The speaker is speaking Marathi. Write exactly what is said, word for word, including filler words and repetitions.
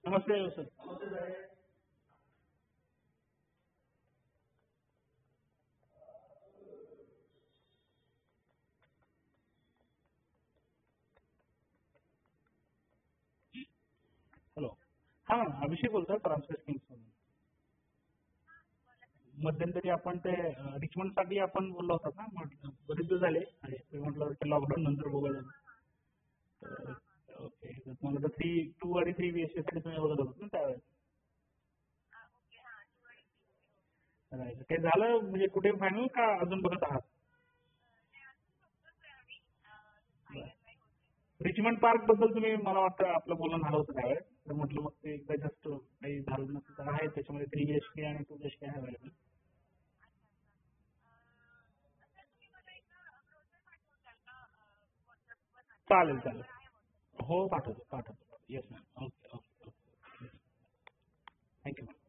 नमस्ते सर. हॅलो. हा अभिषेक बोलतोय ट्रान्सलेट किंग्स. मध्यंतरी आपण ते रिचमंड साठी आपण बोललो होता ना, म्हटलं बरेच दिवस झाले ते, म्हटलं लॉकडाऊन नंतर बघूया. ओके. मला तर थ्री टू आणि थ्री बी एच के साठी तुम्ही बघत होता ना त्यावेळेस. ते झालं म्हणजे कुठे फायनल का अजून बघत आहात? रिचमंड पार्क बद्दल तुम्ही मला वाटतं आपलं बोलणं झालं होतं त्यावेळेस, तर म्हटलं मग ते एकदा जस्ट काही झालं नसतं आहे त्याच्यामध्ये थ्री बी एच के आणि टू बी एच के आहे अवेलेबल. चालेल चालेल. हो पाठवतो पाठवतो. Yes ma'am. Okay okay okay. Thank you ma'am.